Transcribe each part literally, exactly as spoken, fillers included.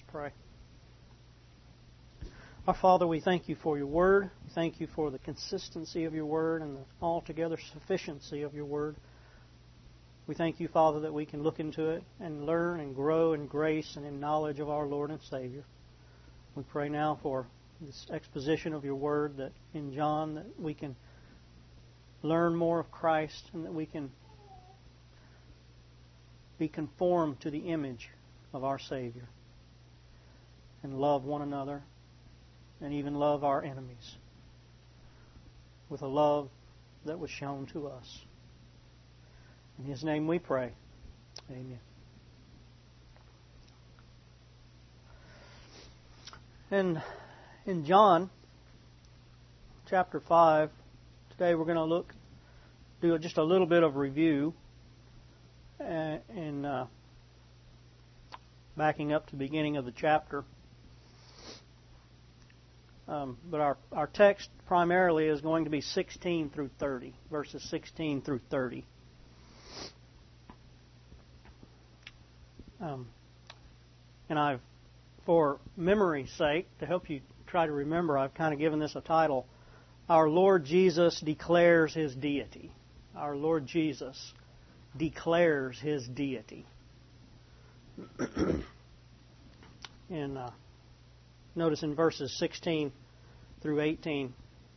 pray. Our Father, we thank you for your word. We thank you for the consistency of your word and the altogether sufficiency of your word. We thank you, Father, that we can look into it and learn and grow in grace and in knowledge of our Lord and Savior. We pray now for this exposition of your word, that in John that we can learn more of Christ and that we can be conformed to the image of our Savior and love one another and even love our enemies with a love that was shown to us. In His name we pray. Amen. And in John chapter five, today we're going to look, do just a little bit of review uh, in uh, backing up to the beginning of the chapter. Um, but our, our text primarily is going to be sixteen through thirty, verses sixteen through thirty. Um, and I've, for memory's sake, to help you try to remember, I've kind of given this a title, Our Lord Jesus Declares His Deity. Our Lord Jesus declares His deity. and uh, notice in verses sixteen through eighteen.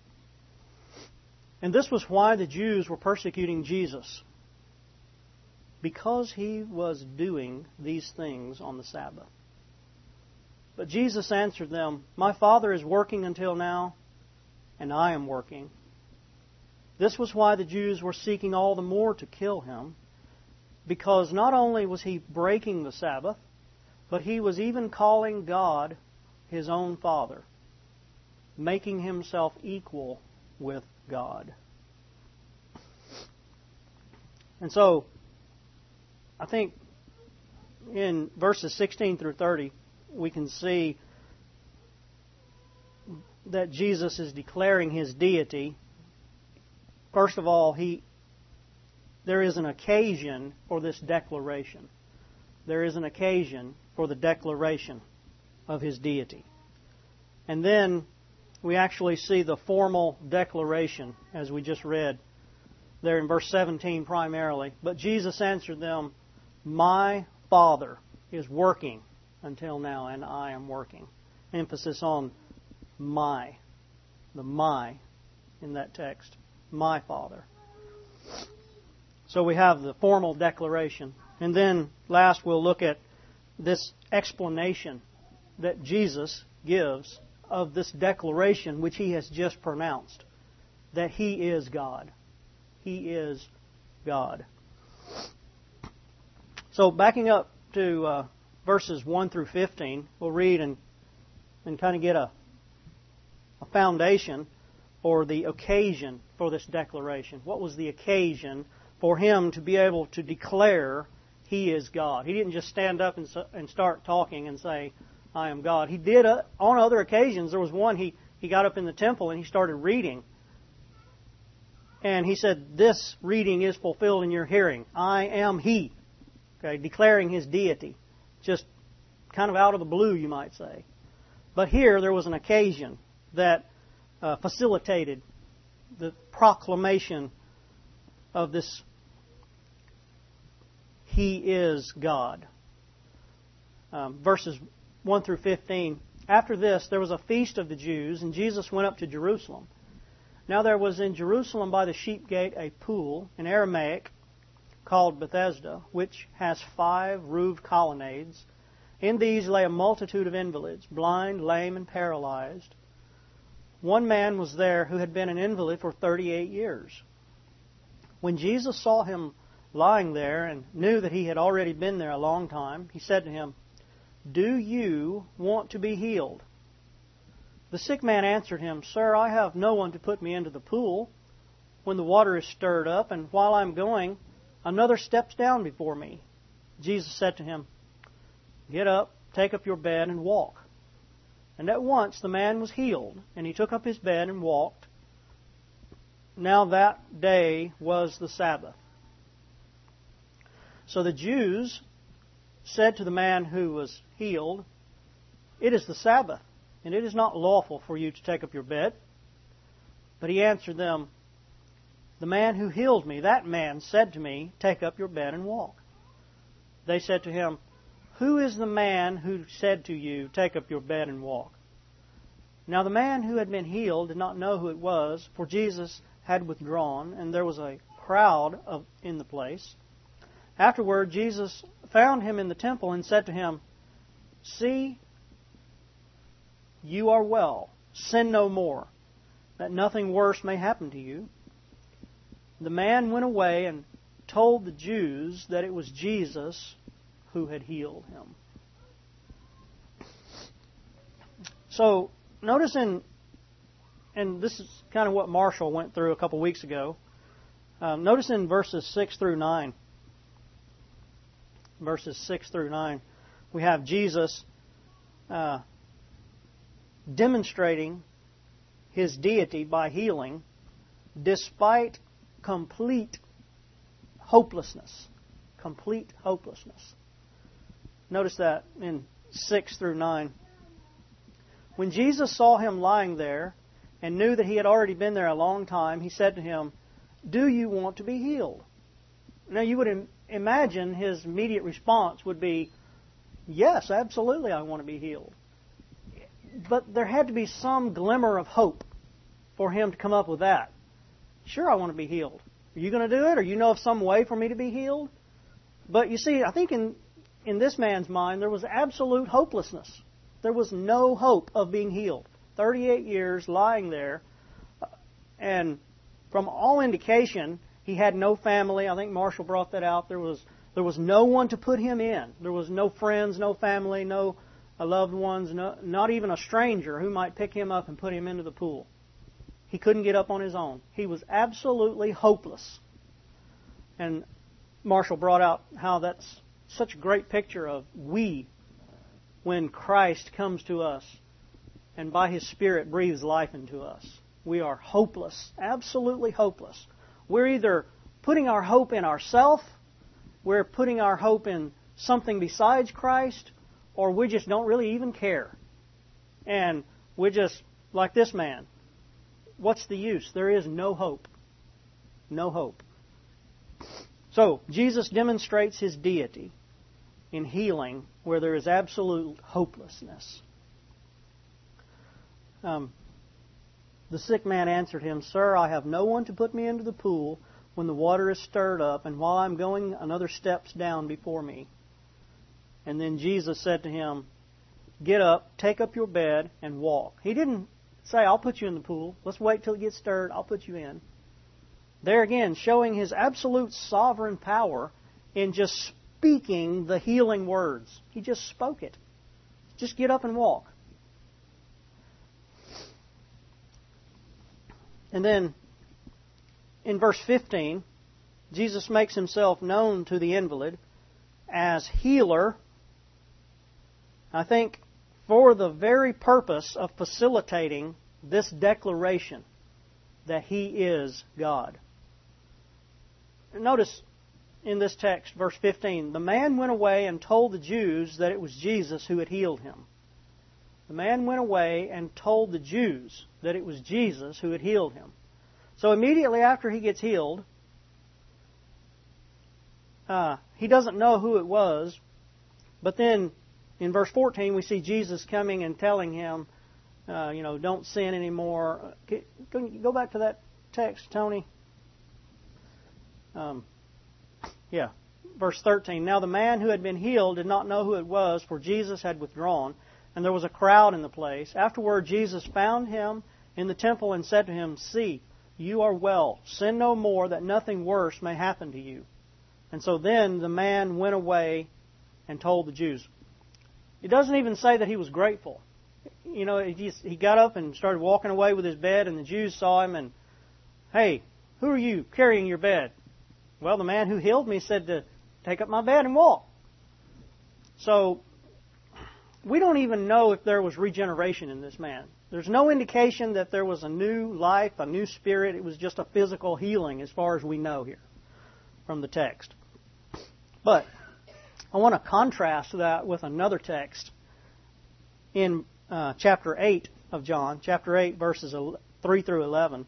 And this was why the Jews were persecuting Jesus, because He was doing these things on the Sabbath. But Jesus answered them, My Father is working until now, and I am working. This was why the Jews were seeking all the more to kill Him, because not only was He breaking the Sabbath, but He was even calling God His own Father, making Himself equal with God. And so, I think in verses sixteen through thirty, we can see that Jesus is declaring His deity. First of all, he there is an occasion for this declaration. There is an occasion for the declaration of His deity. And then we actually see the formal declaration, as we just read there in verse seventeen primarily. But Jesus answered them, My Father is working until now, and I am working. Emphasis on my, the my in that text. My Father. So we have the formal declaration. And then last we'll look at this explanation that Jesus gives of this declaration which He has just pronounced, that He is God. He is God. So backing up to uh, verses one through fifteen, we'll read and, and kind of get a, a foundation or the occasion for this declaration. What was the occasion for Him to be able to declare He is God? He didn't just stand up and, and start talking and say, I am God. He did uh, on other occasions. There was one, he, he got up in the temple and He started reading. And He said, this reading is fulfilled in your hearing. I am He. Okay, declaring His deity. Just kind of out of the blue, you might say. But here there was an occasion that uh, facilitated the proclamation of this He is God. Um, verses one through fifteen. After this, there was a feast of the Jews, and Jesus went up to Jerusalem. Now there was in Jerusalem by the sheep gate a pool, in Aramaic, called Bethesda, which has five roofed colonnades. In these lay a multitude of invalids, blind, lame, and paralyzed. One man was there who had been an invalid for thirty-eight years. When Jesus saw him lying there and knew that he had already been there a long time, He said to him, Do you want to be healed? The sick man answered Him, Sir, I have no one to put me into the pool when the water is stirred up, and while I am going, another steps down before me. Jesus said to him, Get up, take up your bed, and walk. And at once the man was healed, and he took up his bed and walked. Now that day was the Sabbath. So the Jews said to the man who was healed, "It is the Sabbath, and it is not lawful for you to take up your bed." But he answered them, "The man who healed me, that man said to me, 'Take up your bed and walk.'" They said to him, "Who is the man who said to you, 'Take up your bed and walk'?" Now the man who had been healed did not know who it was, for Jesus had withdrawn, and there was a crowd of, in the place. Afterward, Jesus found him in the temple and said to him, "See, you are well. Sin no more, that nothing worse may happen to you." The man went away and told the Jews that it was Jesus who had healed him. So, notice in, and this is kind of what Marshall went through a couple weeks ago, um, notice in verses six through nine, verses six through nine, we have Jesus uh, demonstrating His deity by healing despite complete hopelessness. Complete hopelessness. Notice that in six through nine. When Jesus saw him lying there and knew that he had already been there a long time, he said to him, "Do you want to be healed?" Now you would im- imagine his immediate response would be, "Yes, absolutely, I want to be healed." But there had to be some glimmer of hope for him to come up with that. "Sure, I want to be healed. Are you going to do it? Or you know of some way for me to be healed?" But you see, I think in, in this man's mind there was absolute hopelessness. There was no hope of being healed. thirty-eight years lying there, and from all indication, he had no family. I think Marshall brought that out. There was there was no one to put him in. There was no friends, no family, no loved ones, no, not even a stranger who might pick him up and put him into the pool. He couldn't get up on his own. He was absolutely hopeless. And Marshall brought out how that's such a great picture of we, when Christ comes to us and by His Spirit breathes life into us. We are hopeless, absolutely hopeless. We're either putting our hope in ourselves, we're putting our hope in something besides Christ, or we just don't really even care. And we're just like this man. What's the use? There is no hope. No hope. So, Jesus demonstrates His deity in healing where there is absolute hopelessness. Um, the sick man answered him, "Sir, I have no one to put me into the pool when the water is stirred up, and while I'm going, another steps down before me." And then Jesus said to him, "Get up, take up your bed, and walk." He didn't say, "I'll put you in the pool. Let's wait till it gets stirred. I'll put you in." There again, showing His absolute sovereign power in just speaking the healing words. He just spoke it. Just get up and walk. And then in verse fifteen, Jesus makes Himself known to the invalid as healer, I think, for the very purpose of facilitating this declaration that He is God. Notice in this text, verse fifteen, the man went away and told the Jews that it was Jesus who had healed him. The man went away and told the Jews that it was Jesus who had healed him. So immediately after he gets healed, uh, he doesn't know who it was, but then in verse fourteen, we see Jesus coming and telling him, uh, you know, don't sin anymore. Can you go back to that text, Tony? Um, yeah, verse thirteen. Now the man who had been healed did not know who it was, for Jesus had withdrawn, and there was a crowd in the place. Afterward, Jesus found him in the temple and said to him, "See, you are well. Sin no more, that nothing worse may happen to you." And so then the man went away and told the Jews. It doesn't even say that he was grateful. You know, he, just, he got up and started walking away with his bed, and the Jews saw him and, "Hey, who are you carrying your bed?" "Well, the man who healed me said to take up my bed and walk." So, we don't even know if there was regeneration in this man. There's no indication that there was a new life, a new spirit. It was just a physical healing as far as we know here from the text. But I want to contrast that with another text in uh, chapter eight of John, chapter eight, verses three through eleven.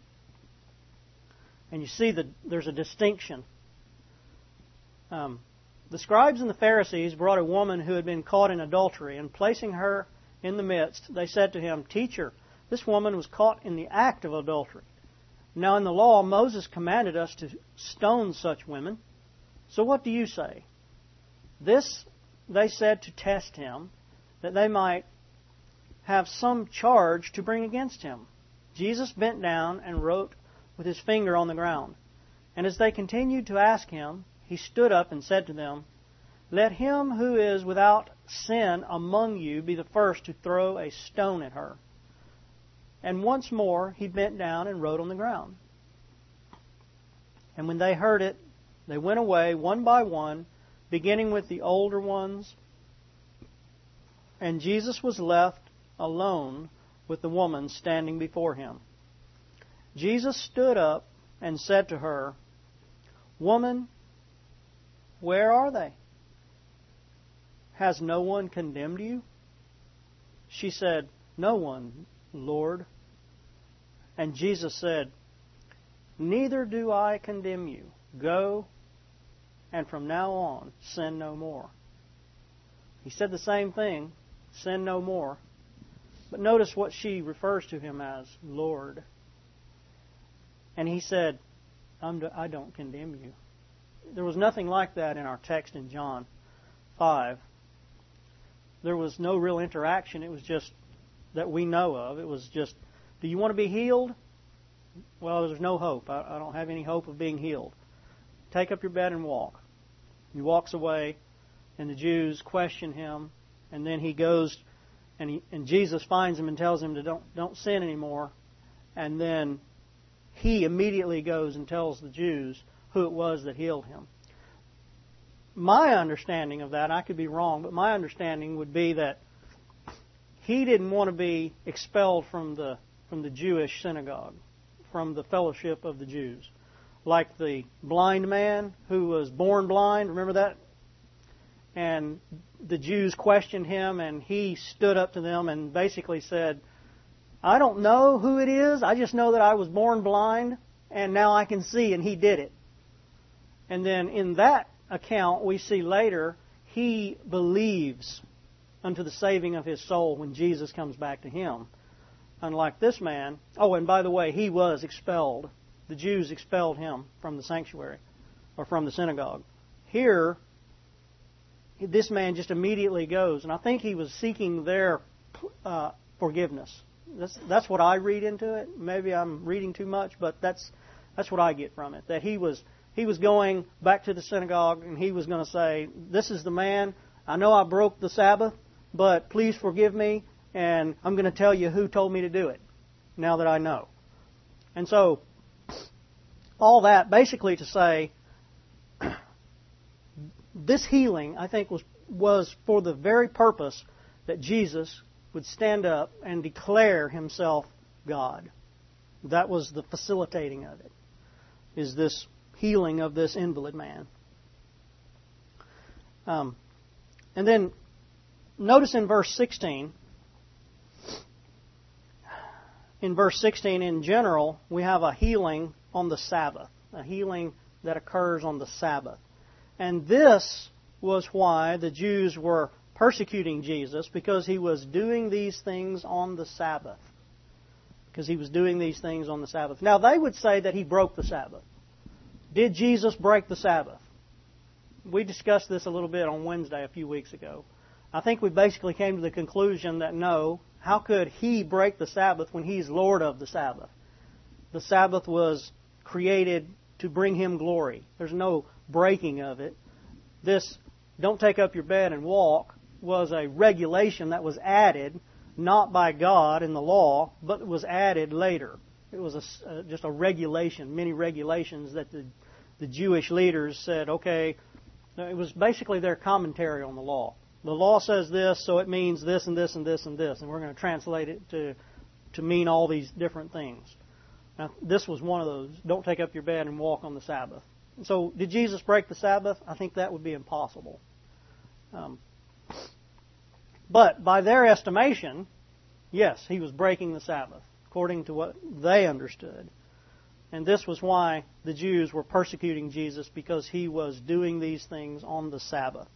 And you see that there's a distinction. Um, the scribes and the Pharisees brought a woman who had been caught in adultery, and placing her in the midst, they said to him, "Teacher, this woman was caught in the act of adultery. Now in the law, Moses commanded us to stone such women. So what do you say?" This they said to test him, that they might have some charge to bring against him. Jesus bent down and wrote with his finger on the ground. And as they continued to ask him, he stood up and said to them, "Let him who is without sin among you be the first to throw a stone at her." And once more he bent down and wrote on the ground. And when they heard it, they went away one by one, beginning with the older ones. And Jesus was left alone with the woman standing before him. Jesus stood up and said to her, "Woman, where are they? Has no one condemned you?" She said, "No one, Lord." And Jesus said, "Neither do I condemn you. Go, and from now on sin no more." He said the same thing, sin no more. But notice what she refers to him as, Lord. And he said, I don't condemn you. There was nothing like that in our text in John five. There was no real interaction. It was just that we know of. It was just, do you want to be healed? Well, there's no hope. I, I don't have any hope of being healed. Take up your bed and walk. He walks away, and the Jews question him, and then he goes, and, he, and Jesus finds him and tells him to don't, don't sin anymore, and then he immediately goes and tells the Jews who it was that healed him. My understanding of that, I could be wrong, but my understanding would be that he didn't want to be expelled from the from the Jewish synagogue, from the fellowship of the Jews. Like the blind man who was born blind, remember that? And the Jews questioned him, and he stood up to them and basically said, "I don't know who it is. I just know that I was born blind, and now I can see," and he did it. And then in that account, we see later, he believes unto the saving of his soul when Jesus comes back to him. Unlike this man, oh, and by the way, he was expelled. The Jews expelled him from the sanctuary, or from the synagogue. Here, this man just immediately goes, and I think he was seeking their uh, forgiveness. That's, that's what I read into it. Maybe I'm reading too much, but that's that's what I get from it. That he was he was going back to the synagogue, and he was going to say, "This is the man. I know I broke the Sabbath, but please forgive me, and I'm going to tell you who told me to do it, now that I know." And so, all that basically to say, this healing, I think, was was for the very purpose that Jesus would stand up and declare himself God. That was the facilitating of it, is this healing of this invalid man. Um, and then, notice in verse sixteen, in verse sixteen, in general, we have a healing on the Sabbath, a healing that occurs on the Sabbath. And this was why the Jews were persecuting Jesus, because he was doing these things on the Sabbath. Because he was doing these things on the Sabbath. Now, they would say that he broke the Sabbath. Did Jesus break the Sabbath? We discussed this a little bit on Wednesday a few weeks ago. I think we basically came to the conclusion that no, how could he break the Sabbath when he's Lord of the Sabbath? The Sabbath was created to bring him glory. There's no breaking of it. This, don't take up your bed and walk, was a regulation that was added, not by God in the law, but it was added later. It was a, uh, just a regulation, many regulations that the, the Jewish leaders said, okay, it was basically their commentary on the law. The law says this, so it means this and this and this and this, and we're going to translate it to, to mean all these different things. Now, this was one of those. Don't take up your bed and walk on the Sabbath. So, did Jesus break the Sabbath? I think that would be impossible. Um, But by their estimation, yes, he was breaking the Sabbath, according to what they understood. And this was why the Jews were persecuting Jesus, because he was doing these things on the Sabbath.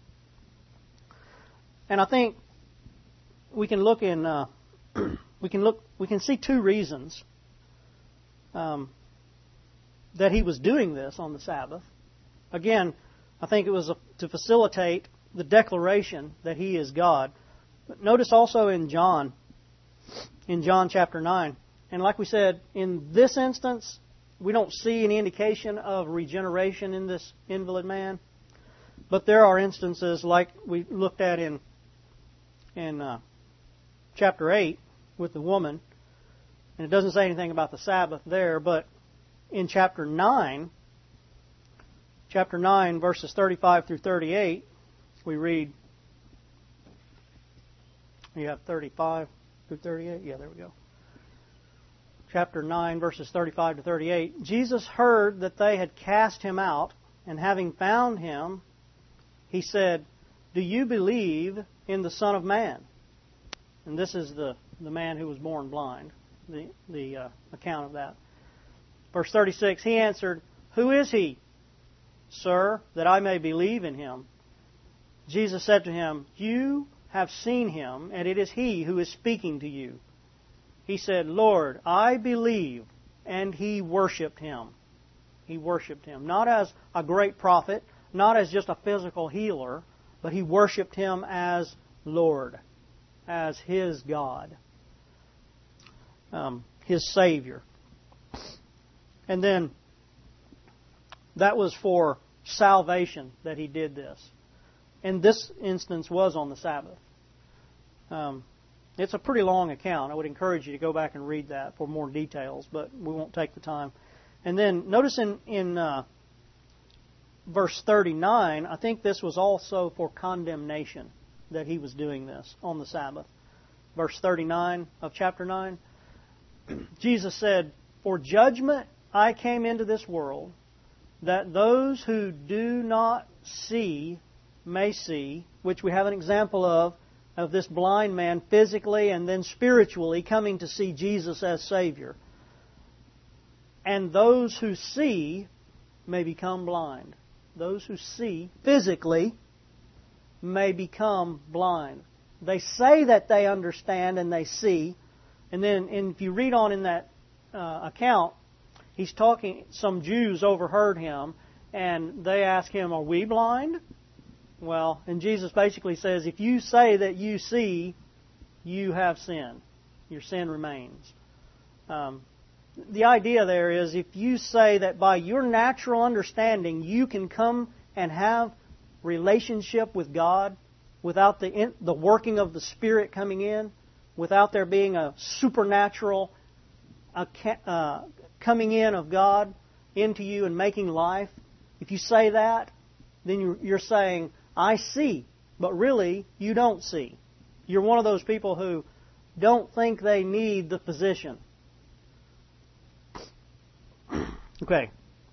And I think we can look in, uh, we can look, we can see two reasons um, that he was doing this on the Sabbath. Again, I think it was to facilitate the declaration that he is God. But notice also in John, in John chapter nine, and like we said, in this instance, we don't see any indication of regeneration in this invalid man. But there are instances like we looked at in in uh, chapter eight with the woman, and it doesn't say anything about the Sabbath there, but in chapter nine, chapter nine, verses thirty-five through thirty-eight, we read, you have thirty-five through thirty-eight? Yeah, there we go. Chapter nine, verses thirty-five to thirty-eight. Jesus heard that they had cast him out, and having found him, he said, "Do you believe in the Son of Man?" And this is the, the man who was born blind, the, the uh, account of that. Verse thirty-six, he answered, "Who is he, Sir, that I may believe in him?" Jesus said to him, "You have seen him, and it is he who is speaking to you." He said, "Lord, I believe," and he worshipped him. He worshipped him, not as a great prophet, not as just a physical healer, but he worshipped him as Lord, as his God, um, his Savior. And then that was for salvation that he did this. And this instance was on the Sabbath. Um, it's a pretty long account. I would encourage you to go back and read that for more details, but we won't take the time. And then notice in, in uh, verse thirty-nine, I think this was also for condemnation that he was doing this on the Sabbath. Verse thirty-nine of chapter nine, Jesus said, "For judgment I came into this world, that those who do not see may see," which we have an example of, of this blind man physically and then spiritually coming to see Jesus as Savior. "And those who see may become blind." Those who see physically may become blind. They say that they understand and they see. And then and if you read on in that uh, account, he's talking, some Jews overheard him, and they ask him, "Are we blind?" Well, and Jesus basically says, if you say that you see, you have sin. Your sin remains. Um, the idea there is, if you say that by your natural understanding you can come and have relationship with God without the in, the working of the Spirit coming in, without there being a supernatural uh, coming in of God into you and making life, if you say that, then you're saying, "I see," but really you don't see. You're one of those people who don't think they need the physician. Okay.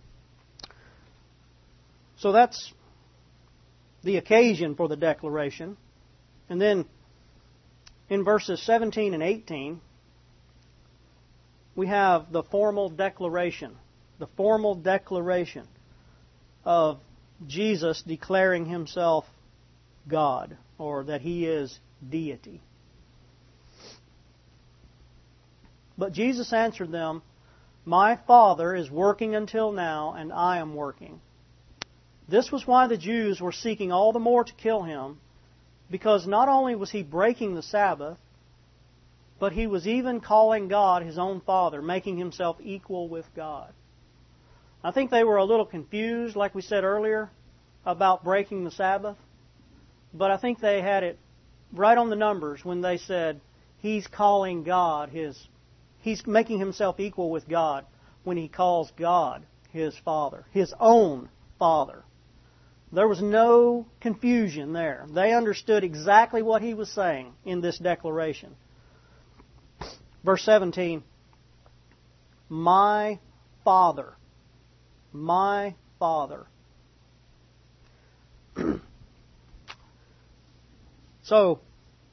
So that's the occasion for the declaration. And then in verses seventeen and eighteen, we have the formal declaration. The formal declaration of Jesus declaring himself God, or that he is deity. But Jesus answered them, "My Father is working until now, and I am working." This was why the Jews were seeking all the more to kill him, because not only was he breaking the Sabbath, but he was even calling God his own Father, making himself equal with God. I think they were a little confused, like we said earlier, about breaking the Sabbath. But I think they had it right on the numbers when they said he's calling God his, he's making himself equal with God when he calls God his Father, his own Father. There was no confusion there. They understood exactly what he was saying in this declaration. Verse seventeen, "My Father." My Father. So,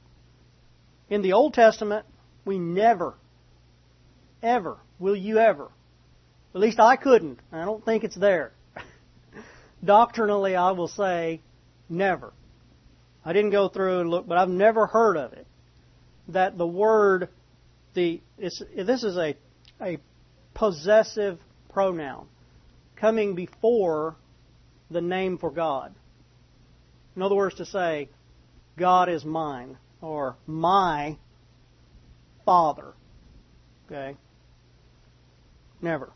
In the Old Testament, we never, ever, will you ever, at least I couldn't, I don't think it's there. Doctrinally, I will say never. I didn't go through and look, but I've never heard of it. That the word, the it's, this is a, a possessive pronoun coming before the name for God. In other words, to say, God is mine, or my Father. Okay? Never.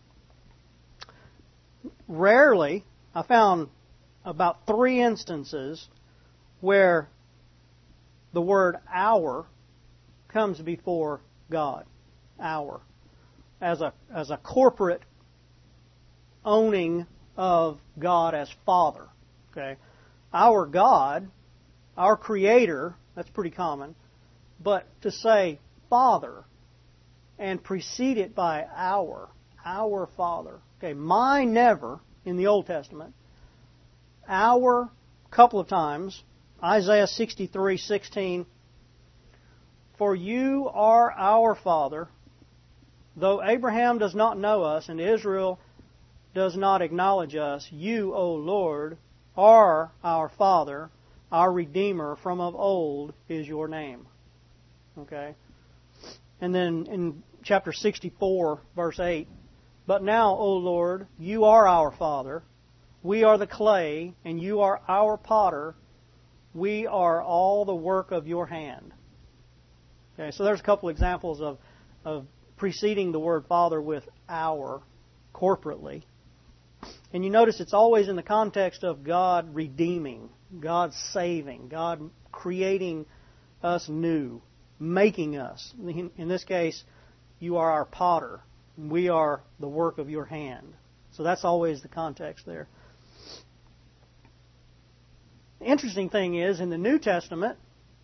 Rarely, I found about three instances where the word our comes before God. Our. As a, as a corporate owning of God as Father. Okay? Our God, our Creator, that's pretty common. But to say Father and precede it by our, our Father. Okay, my never in the Old Testament. Our, couple of times. Isaiah sixty-three sixteen. For you are our Father, though Abraham does not know us and Israel does not acknowledge us, you, O Lord, are our Father, our Redeemer from of old is your name. Okay? And then in chapter sixty-four, verse eight, but now, O Lord, you are our Father, we are the clay, and you are our potter, we are all the work of your hand. Okay, so there's a couple examples of, of preceding the word Father with our corporately. And you notice it's always in the context of God redeeming, God saving, God creating us new, making us. In this case, you are our potter. We are the work of your hand. So that's always the context there. The interesting thing is, in the New Testament,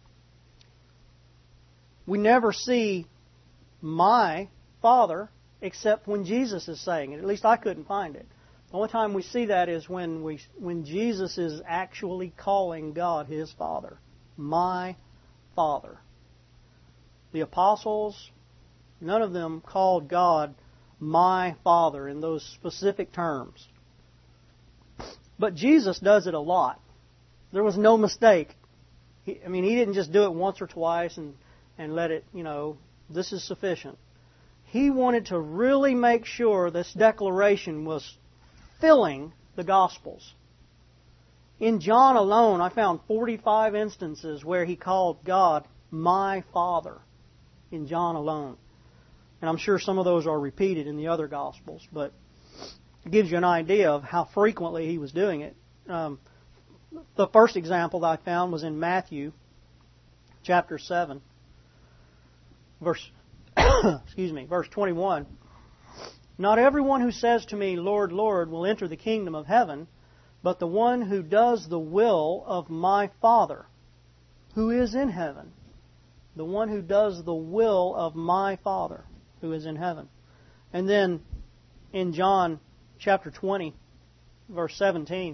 we never see my Father except when Jesus is saying it. At least I couldn't find it. The only time we see that is when we when Jesus is actually calling God His Father. My Father. The apostles, none of them called God my Father in those specific terms. But Jesus does it a lot. There was no mistake. He, I mean, He didn't just do it once or twice and, and let it, you know, this is sufficient. He wanted to really make sure this declaration was filling the Gospels. In John alone, I found forty-five instances where He called God my Father. In John alone. And I'm sure some of those are repeated in the other Gospels, but it gives you an idea of how frequently He was doing it. Um, the first example that I found was in Matthew chapter seven, verse excuse me, verse twenty-one. Not everyone who says to me, Lord, Lord, will enter the kingdom of heaven, but the one who does the will of my Father, who is in heaven. The one who does the will of my Father, who is in heaven. And then in John chapter twenty, verse seventeen,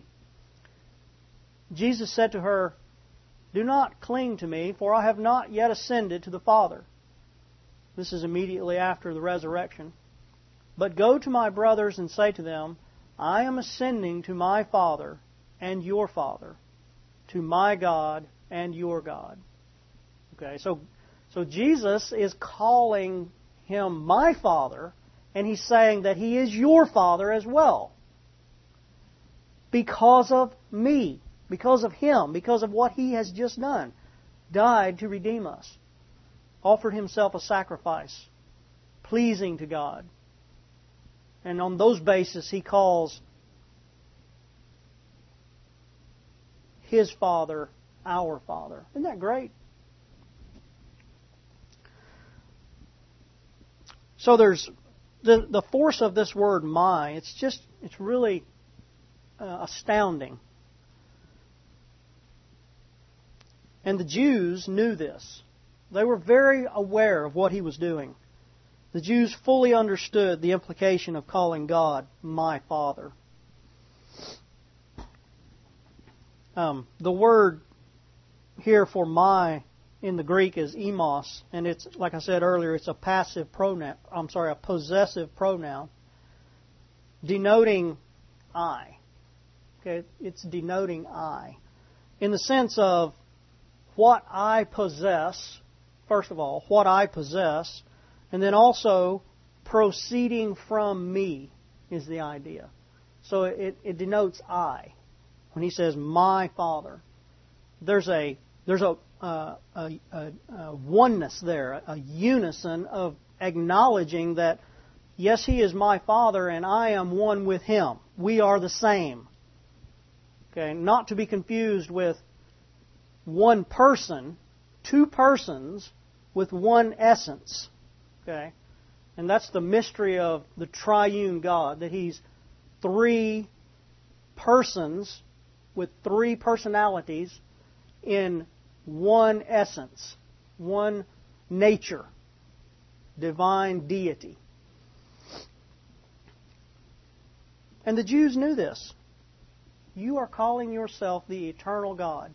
Jesus said to her, do not cling to me, for I have not yet ascended to the Father. This is immediately after the resurrection. But go to my brothers and say to them, I am ascending to my Father and your Father, to my God and your God. Okay, so so Jesus is calling Him my Father, and He's saying that He is your Father as well. Because of me, because of Him, because of what He has just done. Died to redeem us. Offered Himself a sacrifice, pleasing to God. And on those bases, He calls His Father our Father. Isn't that great? So there's the the force of this word "my." It's just it's really uh, astounding. And the Jews knew this. They were very aware of what He was doing. The Jews fully understood the implication of calling God my Father. Um, the word here for my in the Greek is emos, and it's, like I said earlier, it's a passive pronoun. I'm sorry, a possessive pronoun denoting I. Okay, it's denoting I, in the sense of what I possess. First of all, what I possess, and then also proceeding from me is the idea. So it, it denotes I. When he says my Father, there's a there's a, uh, a, a, a oneness there, a unison of acknowledging that yes, He is my Father, and I am one with Him. We are the same. Okay, not to be confused with one person, two persons with one essence. Okay, and that's the mystery of the triune God, that He's three persons with three personalities in one essence, one nature, divine deity. And the Jews knew this. You are calling yourself the eternal God.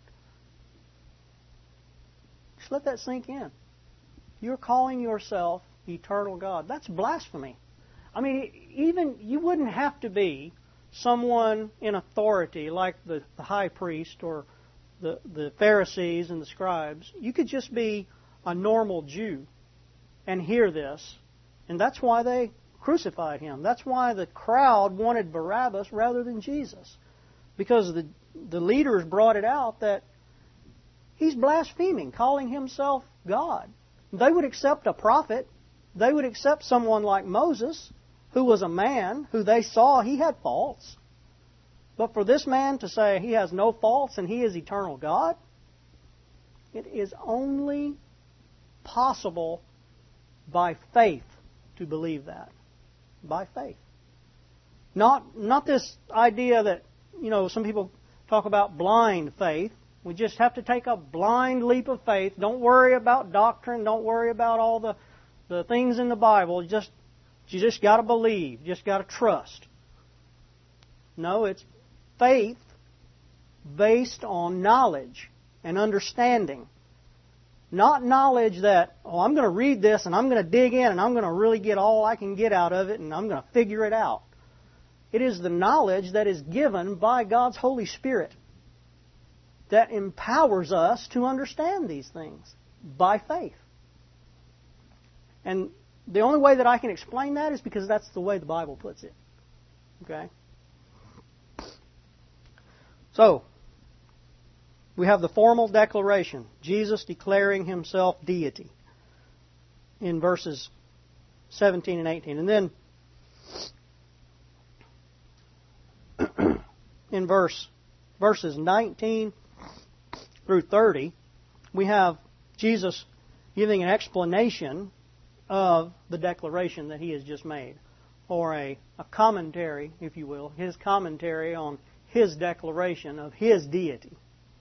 Just let that sink in. You're calling yourself eternal God. That's blasphemy. I mean, even you wouldn't have to be someone in authority like the, the high priest or the, the Pharisees and the scribes. You could just be a normal Jew and hear this. And that's why they crucified Him. That's why the crowd wanted Barabbas rather than Jesus. Because the, the leaders brought it out that He's blaspheming, calling Himself God. They would accept a prophet. They would accept someone like Moses, who was a man, who they saw he had faults. But for this man to say he has no faults and He is eternal God, it is only possible by faith to believe that. By faith. Not, not this idea that, you know, some people talk about blind faith. We just have to take a blind leap of faith. Don't worry about doctrine. Don't worry about all the, the things in the Bible. Just You just got to believe. You just got to trust. No, it's faith based on knowledge and understanding. Not knowledge that, oh, I'm going to read this and I'm going to dig in and I'm going to really get all I can get out of it and I'm going to figure it out. It is the knowledge that is given by God's Holy Spirit that empowers us to understand these things by faith. And the only way that I can explain that is because that's the way the Bible puts it. Okay? So, we have the formal declaration, Jesus declaring Himself deity in verses seventeen and eighteen. And then in verse verses nineteen through thirty, we have Jesus giving an explanation of the declaration that He has just made, or a, a commentary, if you will, His commentary on His declaration of His deity.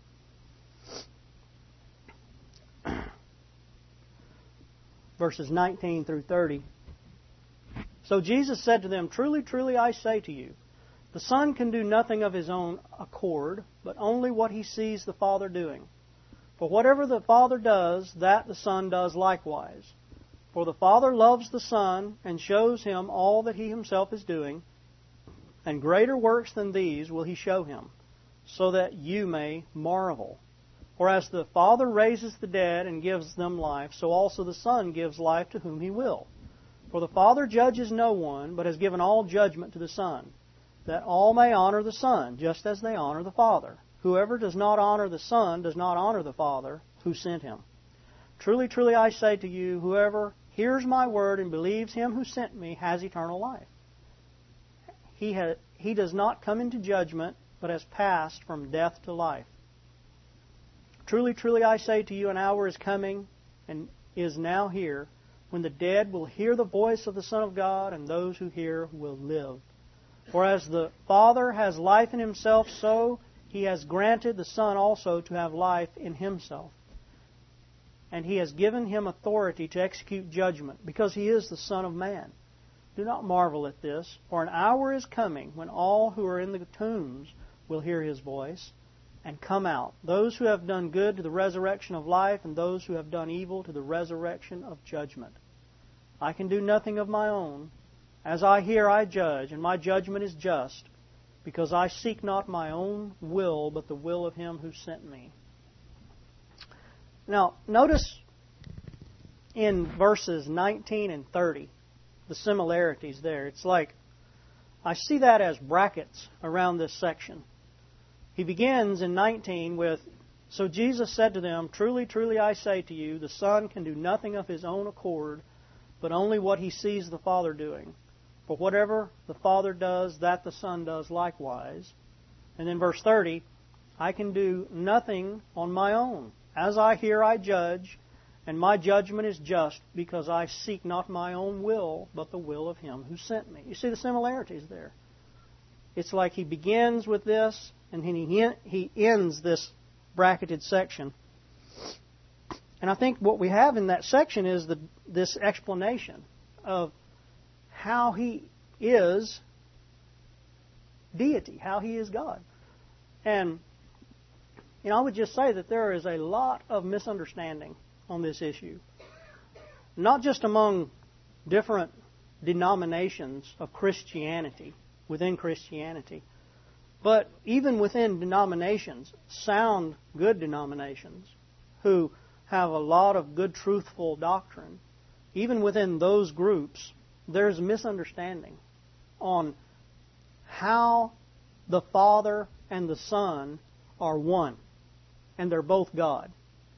Verses nineteen through thirty. So Jesus said to them, Truly, truly, I say to you, the Son can do nothing of His own accord, but only what He sees the Father doing. For whatever the Father does, that the Son does likewise. For the Father loves the Son, and shows Him all that He Himself is doing, and greater works than these will He show Him, so that you may marvel. For as the Father raises the dead and gives them life, so also the Son gives life to whom He will. For the Father judges no one, but has given all judgment to the Son, that all may honor the Son, just as they honor the Father. Whoever does not honor the Son does not honor the Father who sent Him. Truly, truly, I say to you, whoever hears my word and believes Him who sent me has eternal life. He, ha- he does not come into judgment, but has passed from death to life. Truly, truly, I say to you, an hour is coming and is now here, when the dead will hear the voice of the Son of God, and those who hear will live. For as the Father has life in Himself, so He has granted the Son also to have life in Himself. And He has given Him authority to execute judgment, because He is the Son of Man. Do not marvel at this, for an hour is coming when all who are in the tombs will hear His voice, and come out. Those who have done good to the resurrection of life, and those who have done evil to the resurrection of judgment. I can do nothing of my own. As I hear, I judge, and my judgment is just, because I seek not my own will, but the will of Him who sent me. Now, notice in verses nineteen and thirty, the similarities there. It's like, I see that as brackets around this section. He begins in nineteen with, So Jesus said to them, Truly, truly I say to you, the Son can do nothing of His own accord, but only what He sees the Father doing. For whatever the Father does, that the Son does likewise. And then verse thirty, I can do nothing on my own. As I hear, I judge, and my judgment is just, because I seek not my own will, but the will of Him who sent me. You see the similarities there. It's like He begins with this, and then He he ends this bracketed section. And I think what we have in that section is the, this explanation of how He is deity, how He is God. And you know, I would just say that there is a lot of misunderstanding on this issue. Not just among different denominations of Christianity, within Christianity, but even within denominations, sound, good denominations, who have a lot of good, truthful doctrine. Even within those groups, there's a misunderstanding on how the Father and the Son are one, and they're both God.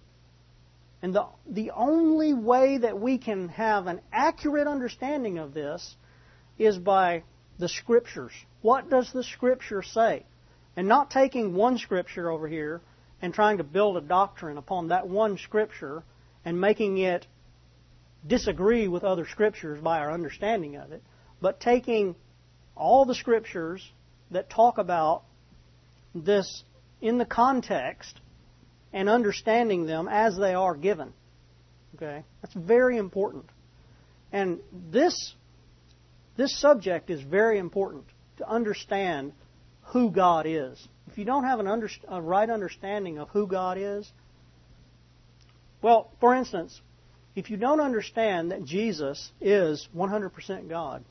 And the, the only way that we can have an accurate understanding of this is by the Scriptures. What does the Scripture say? And not taking one Scripture over here and trying to build a doctrine upon that one Scripture and making it disagree with other Scriptures by our understanding of it, but taking all the Scriptures that talk about this in the context and understanding them as they are given. Okay? That's very important. And this, this subject is very important to understand who God is. If you don't have an under, a right understanding of who God is, well, for instance, if you don't understand that Jesus is one hundred percent God,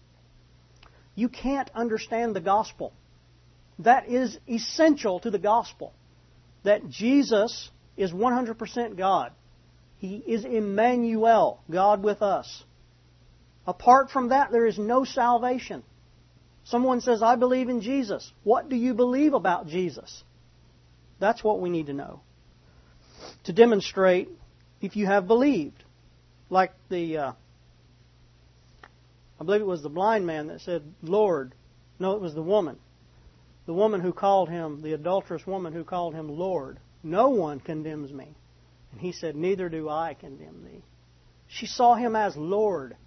you can't understand the gospel. That is essential to the gospel. That Jesus is one hundred percent God. He is Emmanuel, God with us. Apart from that, there is no salvation. Someone says, I believe in Jesus. What do you believe about Jesus? That's what we need to know. To demonstrate if you have believed. Like the, uh, I believe it was the blind man that said, Lord. No, it was the woman. The woman who called Him, the adulterous woman who called Him Lord. No one condemns me. And He said, neither do I condemn thee. She saw Him as Lord.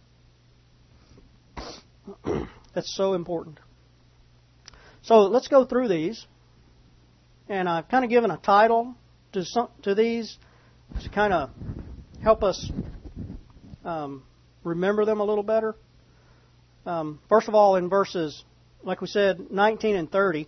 That's so important. So let's go through these. And I've kind of given a title to some, to these to kind of help us um, remember them a little better. Um, first of all, in verses, like we said, nineteen and thirty,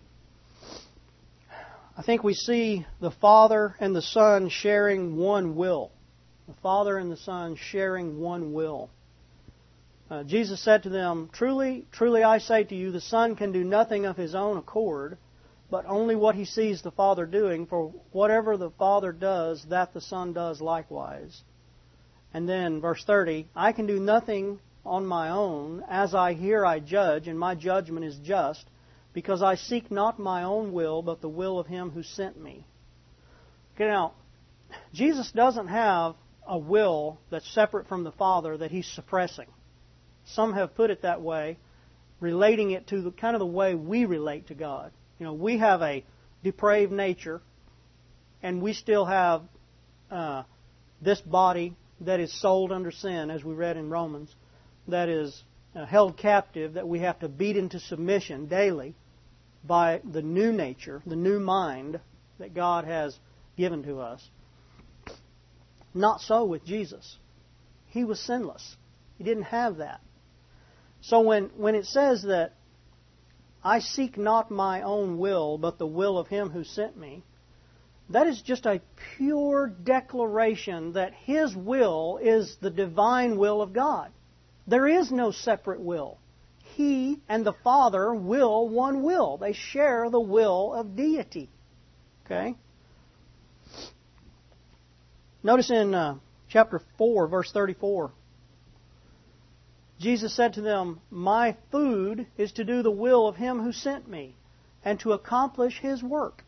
I think we see the Father and the Son sharing one will. The Father and the Son sharing one will. Uh, Jesus said to them, Truly, truly I say to you, the Son can do nothing of His own accord, but only what He sees the Father doing, for whatever the Father does, that the Son does likewise. And then, verse thirty, I can do nothing on my own. As I hear, I judge, and my judgment is just, because I seek not my own will, but the will of Him who sent me. Okay, now, Jesus doesn't have a will that's separate from the Father that He's suppressing. Some have put it that way, relating it to the kind of the way we relate to God. You know, we have a depraved nature, and we still have uh, this body that is sold under sin, as we read in Romans, that is uh, held captive, that we have to beat into submission daily by the new nature, the new mind that God has given to us. Not so with Jesus. He was sinless. He didn't have that. So when, when it says that I seek not my own will, but the will of Him who sent me. That is just a pure declaration that His will is the divine will of God. There is no separate will. He and the Father will one will. They share the will of deity. Okay? Notice in uh, chapter four, verse thirty-four, Jesus said to them, My food is to do the will of Him who sent me, and to accomplish His work.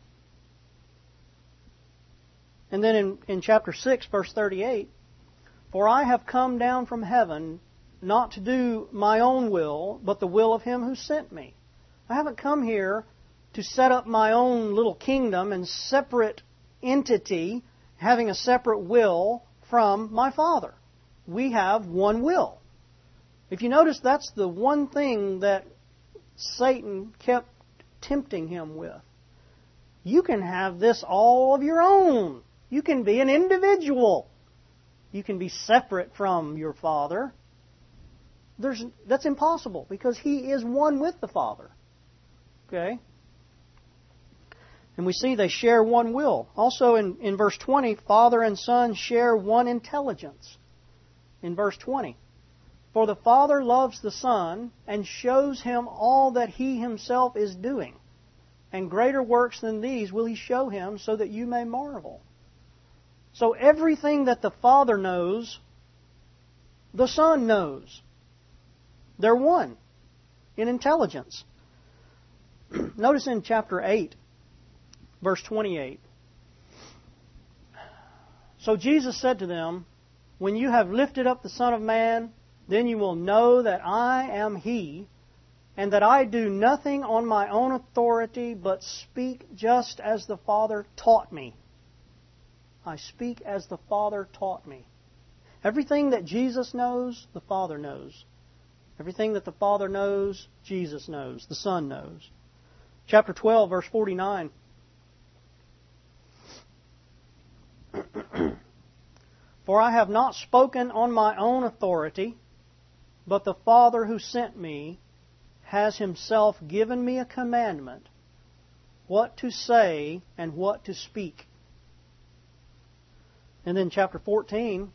And then in, in chapter six, verse thirty-eight, For I have come down from heaven not to do my own will, but the will of Him who sent me. I haven't come here to set up my own little kingdom and separate entity, having a separate will from my Father. We have one will. If you notice, that's the one thing that Satan kept tempting him with. You can have this all of your own. You can be an individual. You can be separate from your Father. There's, that's impossible because He is one with the Father. Okay? And we see they share one will. Also in, in verse twenty, Father and Son share one intelligence. In verse twenty, For the Father loves the Son and shows Him all that He Himself is doing. And greater works than these will He show Him so that you may marvel. So everything that the Father knows, the Son knows. They're one in intelligence. Notice in chapter eight, verse twenty-eight. So Jesus said to them, When you have lifted up the Son of Man, then you will know that I am He, and that I do nothing on my own authority, but speak just as the Father taught me. I speak as the Father taught me. Everything that Jesus knows, the Father knows. Everything that the Father knows, Jesus knows. The Son knows. Chapter twelve, verse forty-nine. For I have not spoken on my own authority, but the Father who sent me has Himself given me a commandment, what to say and what to speak. And then chapter fourteen.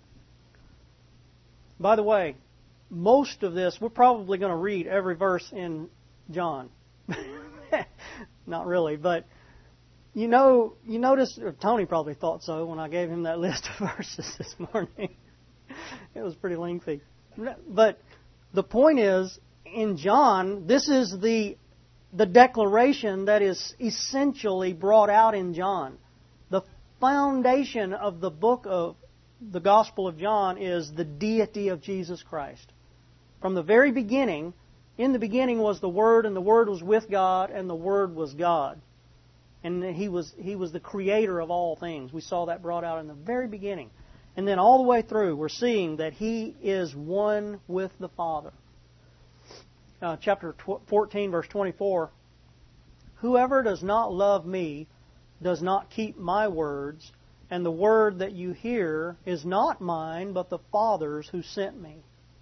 By the way, most of this, we're probably going to read every verse in John. Not really, but you know, you notice, or Tony probably thought so when I gave him that list of verses this morning. It was pretty lengthy. But the point is, in John, this is the the declaration that is essentially brought out in John. The foundation of the book of the Gospel of John is the deity of Jesus Christ. From the very beginning, in the beginning was the Word, and the Word was with God, and the Word was God. And He was He was the creator of all things. We saw that brought out in the very beginning. And then all the way through, we're seeing that He is one with the Father. Uh, chapter fourteen, verse twenty-four. Whoever does not love me does not keep my words, and the word that you hear is not mine, but the Father's who sent me.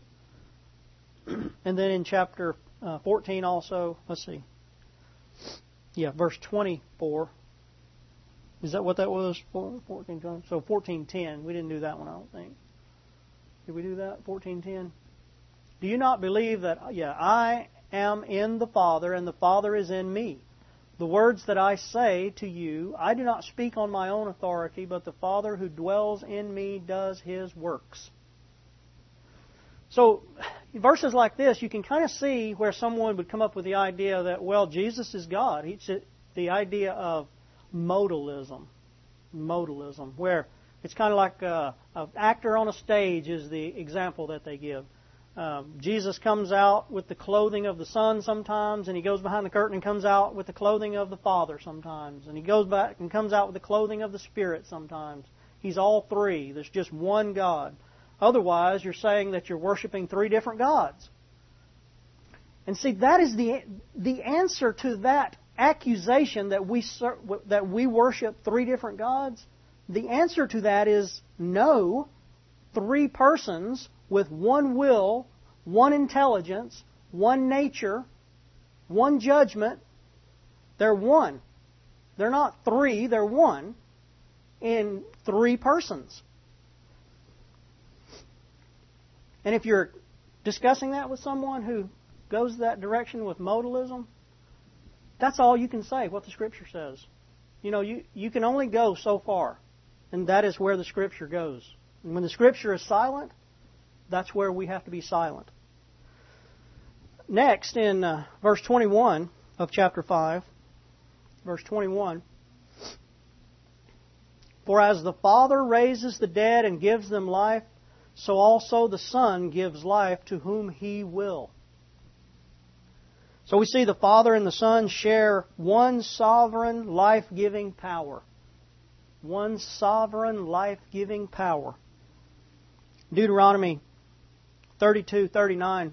And then in chapter uh, fourteen also, let's see. Yeah, verse twenty-four. Is that what that was? fourteen, so fourteen ten. We didn't do that one, I don't think. Did we do that? fourteen ten. Do you not believe that, yeah, I am in the Father, and the Father is in me? The words that I say to you, I do not speak on my own authority, but the Father who dwells in me does His works. So, verses like this, you can kind of see where someone would come up with the idea that, well, Jesus is God. It's the idea of modalism. Modalism, where it's kind of like a, an actor on a stage is the example that they give. Um, Jesus comes out with the clothing of the Son sometimes, and He goes behind the curtain and comes out with the clothing of the Father sometimes. And He goes back and comes out with the clothing of the Spirit sometimes. He's all three. There's just one God. Otherwise, you're saying that you're worshiping three different gods. And see, that is the the answer to that accusation that we that we worship three different gods. The answer to that is no. Three persons with one will, one intelligence, one nature, one judgment. They're one. They're not three, they're one in three persons. And if you're discussing that with someone who goes that direction with modalism, that's all you can say, what the Scripture says. You know, you, you can only go so far, and that is where the Scripture goes. And when the Scripture is silent, that's where we have to be silent. Next, in uh, verse twenty-one of chapter five, verse twenty-one, for as the Father raises the dead and gives them life, so also the Son gives life to whom He will. So we see the Father and the Son share one sovereign life-giving power. One sovereign life-giving power. Deuteronomy thirty-two thirty-nine.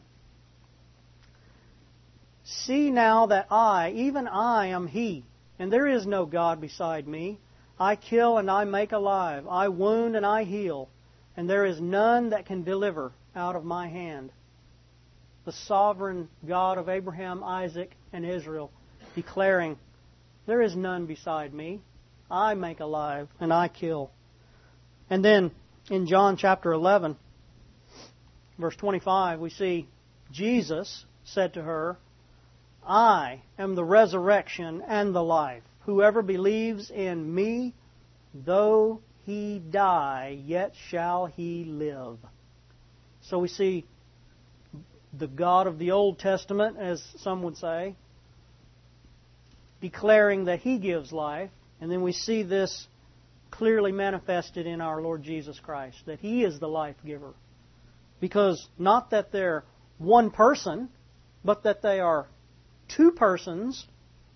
See now that I, even I, am He, and there is no God beside me. I kill and I make alive. I wound and I heal, and there is none that can deliver out of my hand. The sovereign God of Abraham, Isaac, and Israel, declaring, there is none beside me. I make alive and I kill. And then in John chapter eleven, verse twenty-five, we see Jesus said to her, I am the resurrection and the life. Whoever believes in me, though he die, yet shall he live. So we see the God of the Old Testament, as some would say, declaring that He gives life. And then we see this clearly manifested in our Lord Jesus Christ, that He is the life giver. Because not that they're one person, but that they are two persons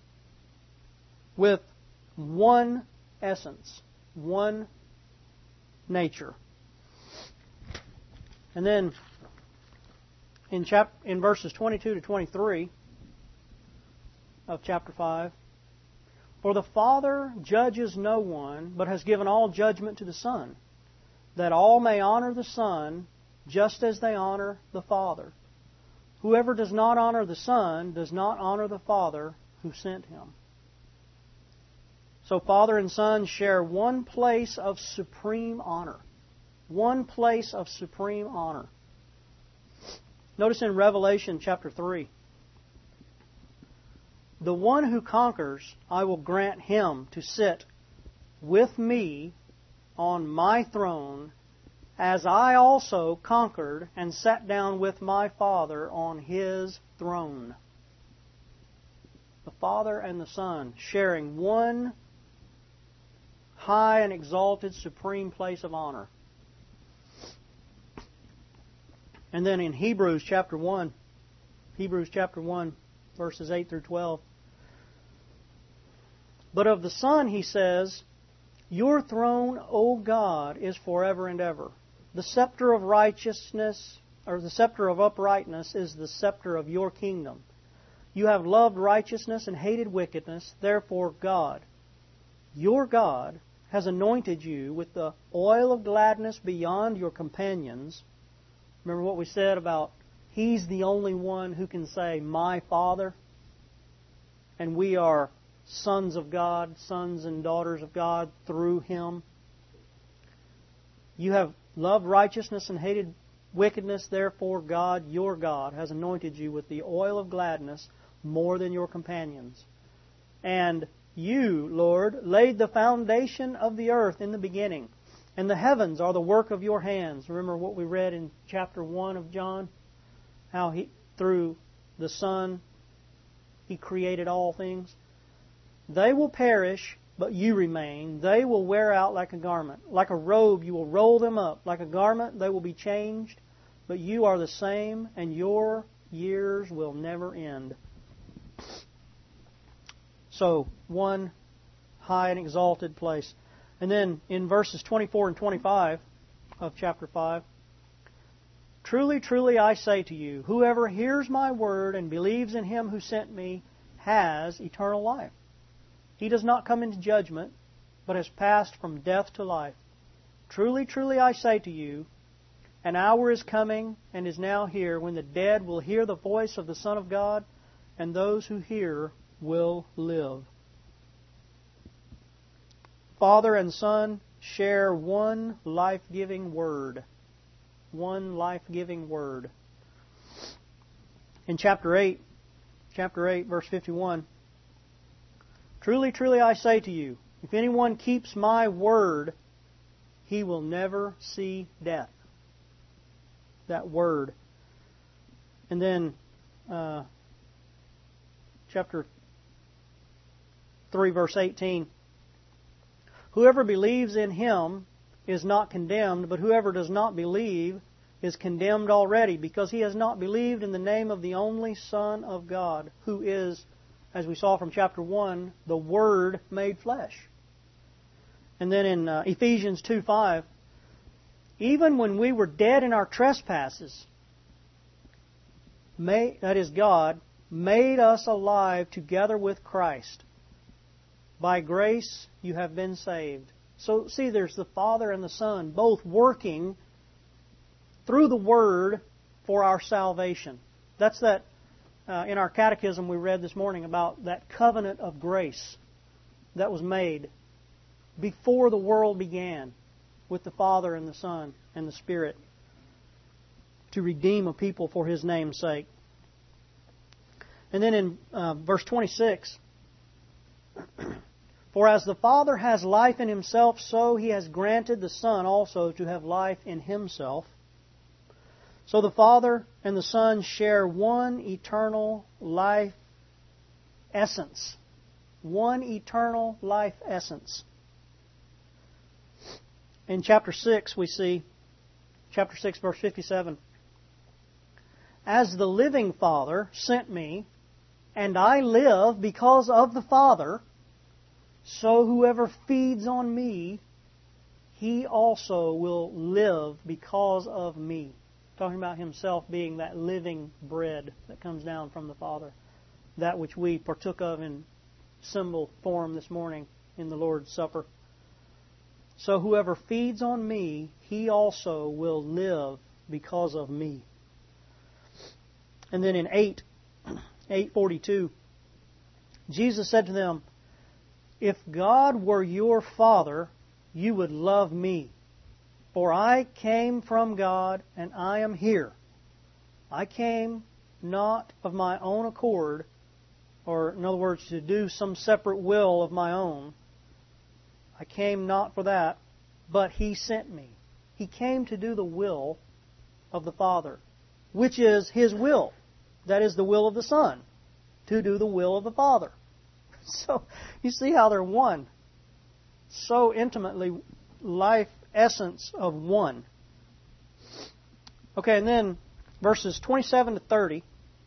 with one essence, one nature. And then in chap in verses twenty-two to twenty-three of chapter five, for the Father judges no one, but has given all judgment to the Son, that all may honor the Son just as they honor the Father. Whoever does not honor the Son does not honor the Father who sent Him. So Father and Son share one place of supreme honor. One place of supreme honor. Notice in Revelation chapter three, the one who conquers, I will grant him to sit with me on my throne, as I also conquered and sat down with my Father on His throne. The Father and the Son sharing one high and exalted supreme place of honor. And then in Hebrews chapter one, Hebrews chapter one, verses eight through twelve. But of the Son, he says, your throne, O God, is forever and ever. The scepter of righteousness, or the scepter of uprightness, is the scepter of your kingdom. You have loved righteousness and hated wickedness. Therefore God, your God, has anointed you with the oil of gladness beyond your companions. Remember what we said about He's the only one who can say, my Father. And we are sons of God, sons and daughters of God through Him. You have loved righteousness and hated wickedness. Therefore God, your God, has anointed you with the oil of gladness more than your companions. And you, Lord, laid the foundation of the earth in the beginning, and the heavens are the work of your hands. Remember what we read in chapter one of John? How he, through the Son, He created all things. They will perish, but you remain. They will wear out like a garment. Like a robe, you will roll them up. Like a garment, they will be changed. But you are the same, and your years will never end. So, one high and exalted place. And then in verses twenty-four and twenty-five of chapter five, truly, truly I say to you, whoever hears my word and believes in Him who sent me has eternal life. He does not come into judgment, but has passed from death to life. Truly, truly I say to you, an hour is coming and is now here when the dead will hear the voice of the Son of God, and those who hear will live. Father and Son share one life-giving word. One life-giving word. In chapter eight, chapter eight, verse fifty-one, truly, truly I say to you, if anyone keeps my word, he will never see death. That word. And then, uh, chapter three, verse eighteen, whoever believes in Him is not condemned, but whoever does not believe is condemned already, because he has not believed in the name of the only Son of God, who is, as we saw from chapter one, the Word made flesh. And then in uh, Ephesians two five, even when we were dead in our trespasses, may, that is God, made us alive together with Christ. By grace you have been saved. So see, there's the Father and the Son both working through the Word for our salvation. That's that, uh, in our catechism we read this morning about that covenant of grace that was made before the world began with the Father and the Son and the Spirit to redeem a people for His name's sake. And then in uh, verse twenty-six, for as the Father has life in Himself, so He has granted the Son also to have life in Himself. So the Father and the Son share one eternal life essence. One eternal life essence. In chapter six we see, chapter six verse fifty-seven, as the living Father sent me, and I live because of the Father, so whoever feeds on me, he also will live because of me. Talking about Himself being that living bread that comes down from the Father. That which we partook of in symbol form this morning in the Lord's Supper. So whoever feeds on me, he also will live because of me. And then in eight, eight forty-two, Jesus said to them, if God were your Father, you would love me. For I came from God, and I am here. I came not of my own accord, or in other words, to do some separate will of my own. I came not for that, but He sent me. He came to do the will of the Father, which is His will. That is the will of the Son, to do the will of the Father. So, you see how they're one. So intimately, life essence of one. Okay, and then verses twenty-seven to thirty.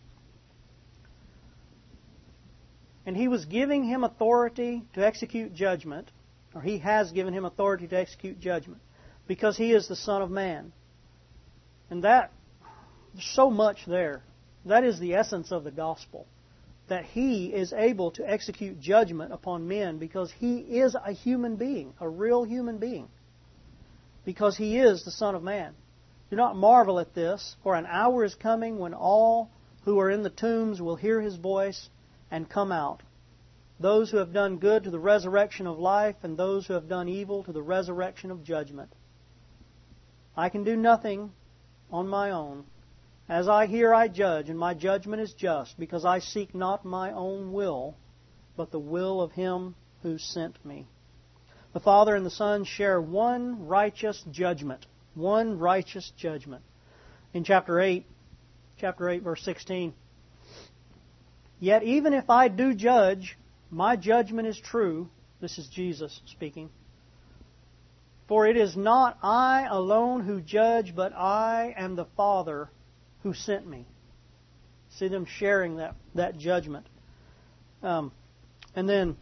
And He was giving him authority to execute judgment, or He has given him authority to execute judgment, because He is the Son of Man. And that, there's so much there. That is the essence of the gospel. That He is able to execute judgment upon men because He is a human being, a real human being. Because He is the Son of Man. Do not marvel at this, for an hour is coming when all who are in the tombs will hear His voice and come out. Those who have done good to the resurrection of life, and those who have done evil to the resurrection of judgment. I can do nothing on my own. As I hear, I judge, and my judgment is just, because I seek not my own will, but the will of Him who sent me. The Father and the Son share one righteous judgment. One righteous judgment. In chapter eight, chapter eight, verse sixteen. Yet even if I do judge, my judgment is true. This is Jesus speaking. For it is not I alone who judge, but I and the Father who sent me. See them sharing that, that judgment. Um, and then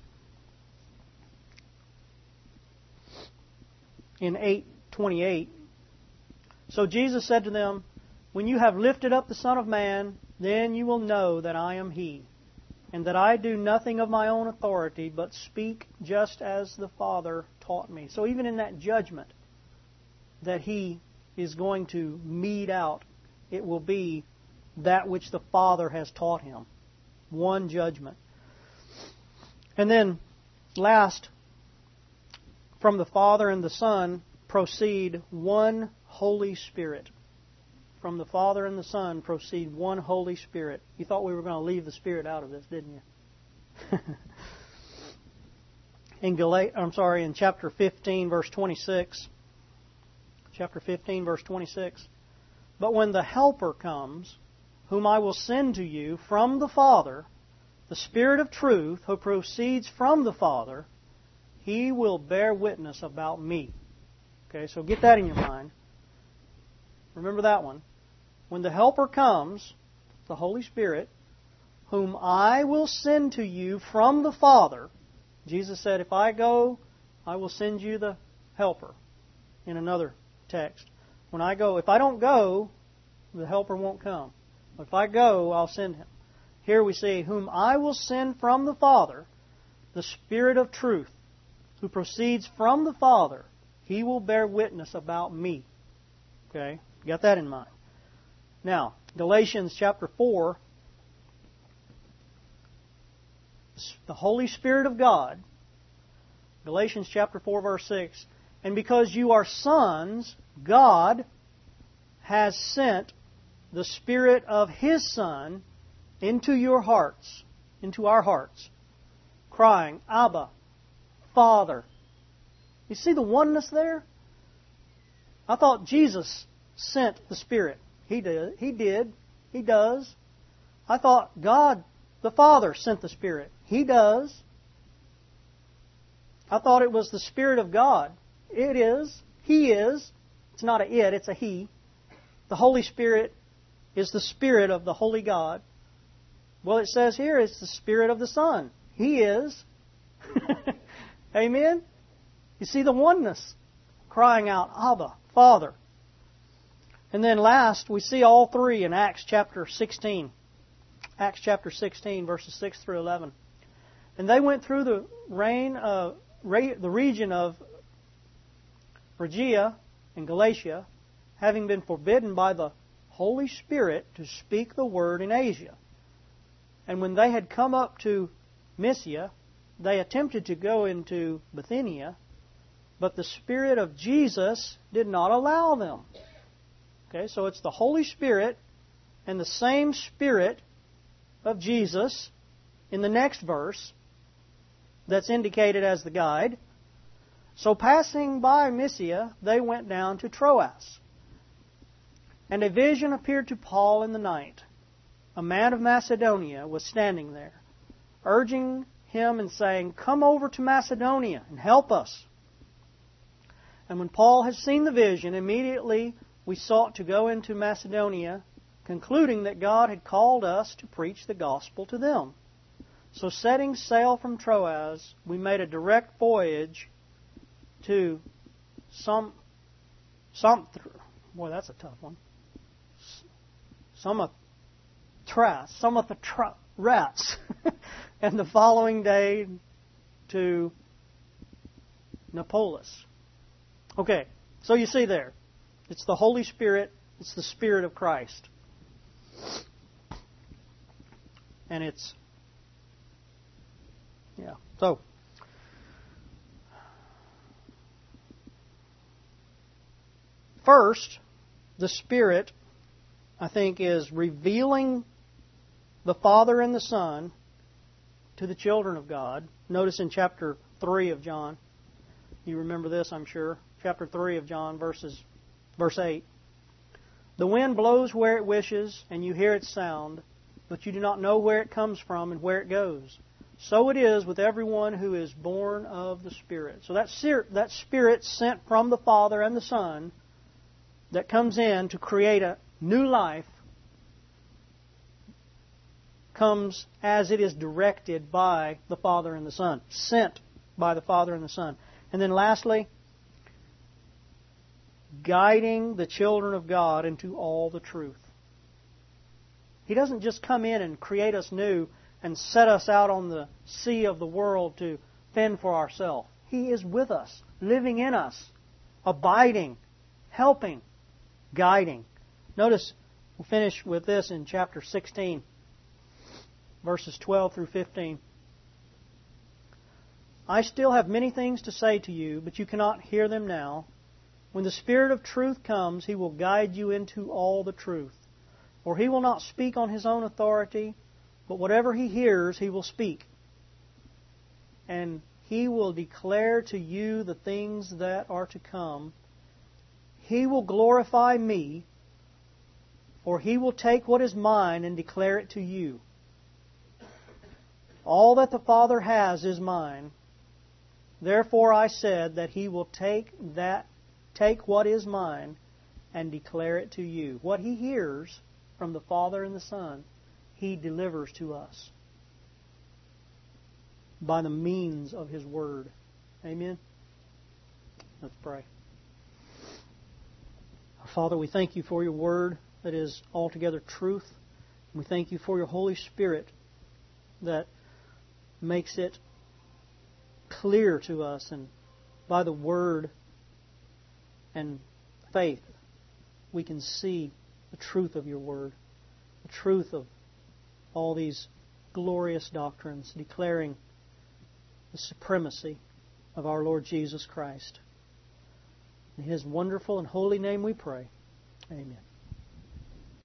in eight twenty-eight, so Jesus said to them, when you have lifted up the Son of Man, then you will know that I am He, and that I do nothing of my own authority, but speak just as the Father taught me. So even in that judgment that He is going to mete out, it will be that which the Father has taught Him. One judgment. And then, last, from the Father and the Son proceed one Holy Spirit. From the Father and the Son proceed one Holy Spirit. You thought we were going to leave the Spirit out of this, didn't you? in Gal- I'm sorry, in chapter fifteen, verse twenty-six. Chapter fifteen, verse twenty-six. But when the Helper comes, whom I will send to you from the Father, the Spirit of truth, who proceeds from the Father, He will bear witness about me. Okay, so get that in your mind. Remember that one. When the Helper comes, the Holy Spirit, whom I will send to you from the Father, Jesus said, if I go, I will send you the Helper, in another text. When I go, if I don't go, the Helper won't come. If I go, I'll send Him. Here we see, whom I will send from the Father, the Spirit of truth, who proceeds from the Father, He will bear witness about me. Okay? You got that in mind. Now, Galatians chapter four, the Holy Spirit of God, Galatians chapter four, verse six, and because you are sons, God has sent the Spirit of His Son into your hearts, into our hearts, crying, Abba, Father. You see the oneness there? I thought Jesus sent the Spirit. He did. He did. He does. I thought God, the Father, sent the Spirit. He does. I thought it was the Spirit of God. It is. He is. It's not a it, it's a He. The Holy Spirit is the Spirit of the Holy God. Well, it says here it's the Spirit of the Son. He is. Amen? You see the oneness, crying out, Abba, Father. And then last, we see all three in Acts chapter sixteen. Acts chapter sixteen, verses six through eleven. And they went through the reign of, the region of Phrygia and Galatia, having been forbidden by the Holy Spirit to speak the word in Asia. And when they had come up to Mysia, they attempted to go into Bithynia, but the Spirit of Jesus did not allow them. Okay, so it's the Holy Spirit and the same Spirit of Jesus in the next verse that's indicated as the guide. So passing by Mysia, they went down to Troas. And a vision appeared to Paul in the night. A man of Macedonia was standing there, urging him and saying, Come over to Macedonia and help us. And when Paul had seen the vision, immediately we sought to go into Macedonia, concluding that God had called us to preach the gospel to them. So setting sail from Troas, we made a direct voyage to some, some, boy, that's a tough one. Some Tras, some of the tra- rats, and the following day to Neapolis. Okay, so you see there, it's the Holy Spirit, it's the Spirit of Christ. And it's, yeah, so, first, the Spirit, I think, is revealing the Father and the Son to the children of God. Notice in chapter three of John, you remember this, I'm sure. Chapter three of John, verses, verse eight. The wind blows where it wishes, and you hear its sound, but you do not know where it comes from and where it goes. So it is with everyone who is born of the Spirit. So that, that Spirit sent from the Father and the Son that comes in to create a new life comes as it is directed by the Father and the Son. Sent by the Father and the Son. And then lastly, guiding the children of God into all the truth. He doesn't just come in and create us new and set us out on the sea of the world to fend for ourselves. He is with us, living in us, abiding, helping, guiding. Notice, we'll finish with this in chapter sixteen, verses twelve through fifteen. I still have many things to say to you, but you cannot hear them now. When the Spirit of truth comes, He will guide you into all the truth. For He will not speak on His own authority, but whatever He hears, He will speak. And He will declare to you the things that are to come. He will glorify Me, for He will take what is mine and declare it to you. All that the Father has is mine. Therefore I said that He will take that, take what is mine and declare it to you. What He hears from the Father and the Son, He delivers to us by the means of His Word. Amen? Let's pray. Father, we thank You for Your Word that is altogether truth. We thank You for Your Holy Spirit that makes it clear to us, and by the Word and faith we can see the truth of Your Word, the truth of all these glorious doctrines declaring the supremacy of our Lord Jesus Christ. In His wonderful and holy name we pray. Amen.